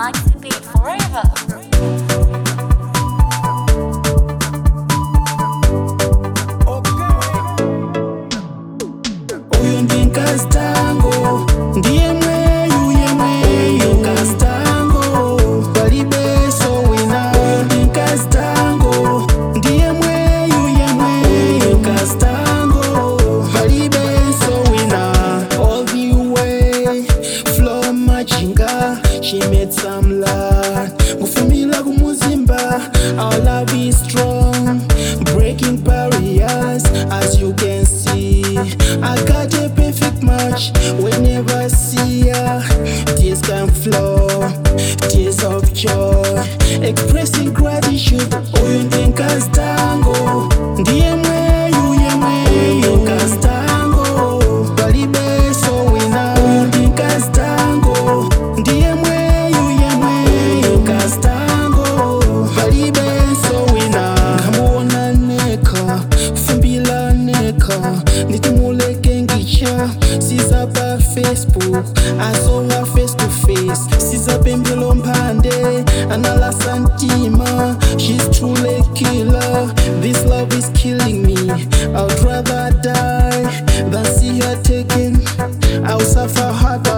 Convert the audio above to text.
Maxi Beat Forever. Uyu ndi Castango, ndiye mweyu Castango, palibe so wina. Uyu ndi Castango, ndiye mweyu Castango, palibe so wina. All the way from Machinga, she made some love. Mufumila kumuzimba, our love is strong, breaking barriers as you can see. I got a perfect match whenever I see ya. Tears can flow, tears of joy, expressing gratitude. Uyu ndi Castango, ndiye mweyu Castango, palibe so wina. Uyu ndi Castango, ndiye mweyu Castango, palibe so wina. Nkamuona neka, fumbila neka, nitimuleke ngicha. Siza pa Facebook, azowa face to face. Siza pembelo mpande, anala santima. She's truly killer, this love is killing me. I'd rather die than see her taken. I'll suffer hard